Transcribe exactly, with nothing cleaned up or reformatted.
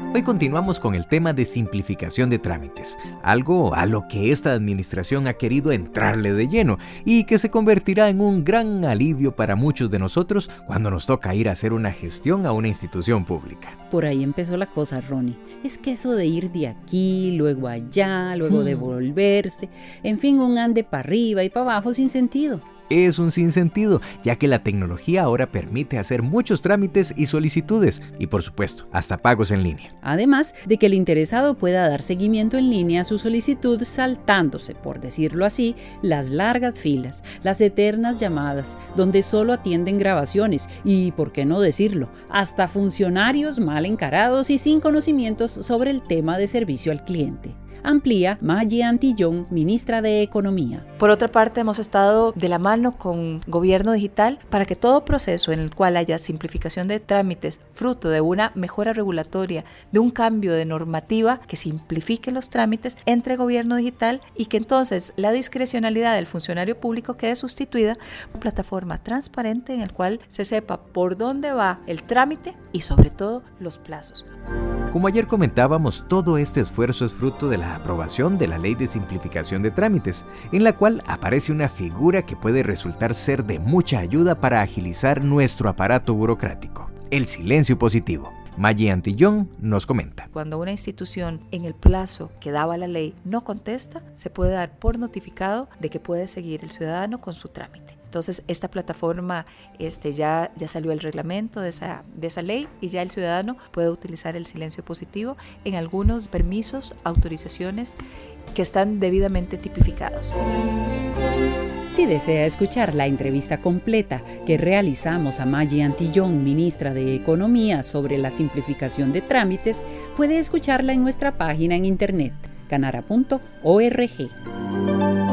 Hoy continuamos con el tema de simplificación de trámites, algo a lo que esta administración ha querido entrarle de lleno y que se convertirá en un gran alivio para muchos de nosotros cuando nos toca ir a hacer una gestión a una institución pública. Por ahí empezó la cosa, Ronnie. Es que eso de ir de aquí, luego allá, luego Hmm. devolverse, en fin, un ande para arriba y para abajo sin sentido. Es un sinsentido, ya que la tecnología ahora permite hacer muchos trámites y solicitudes y, por supuesto, hasta pagos en línea. Además de que el interesado pueda dar seguimiento en línea a su solicitud saltándose, por decirlo así, las largas filas, las eternas llamadas, donde solo atienden grabaciones y, por qué no decirlo, hasta funcionarios mal encarados y sin conocimientos sobre el tema de servicio al cliente. Amplía Maggie Antillón, ministra de Economía. Por otra parte, hemos estado de la mano con Gobierno Digital para que todo proceso en el cual haya simplificación de trámites, fruto de una mejora regulatoria, de un cambio de normativa que simplifique los trámites, entre Gobierno Digital y que entonces la discrecionalidad del funcionario público quede sustituida por una plataforma transparente en la cual se sepa por dónde va el trámite y sobre todo los plazos. Como ayer comentábamos, todo este esfuerzo es fruto de la aprobación de la Ley de Simplificación de Trámites, en la cual aparece una figura que puede resultar ser de mucha ayuda para agilizar nuestro aparato burocrático: el silencio positivo. Maggie Antillón nos comenta. Cuando una institución en el plazo que daba la ley no contesta, se puede dar por notificado de que puede seguir el ciudadano con su trámite. Entonces, esta plataforma este, ya, ya salió el reglamento de esa, de esa ley y ya el ciudadano puede utilizar el silencio positivo en algunos permisos, autorizaciones que están debidamente tipificados. Si desea escuchar la entrevista completa que realizamos a Maggie Antillón, ministra de Economía, sobre la simplificación de trámites, puede escucharla en nuestra página en internet, canara punto org.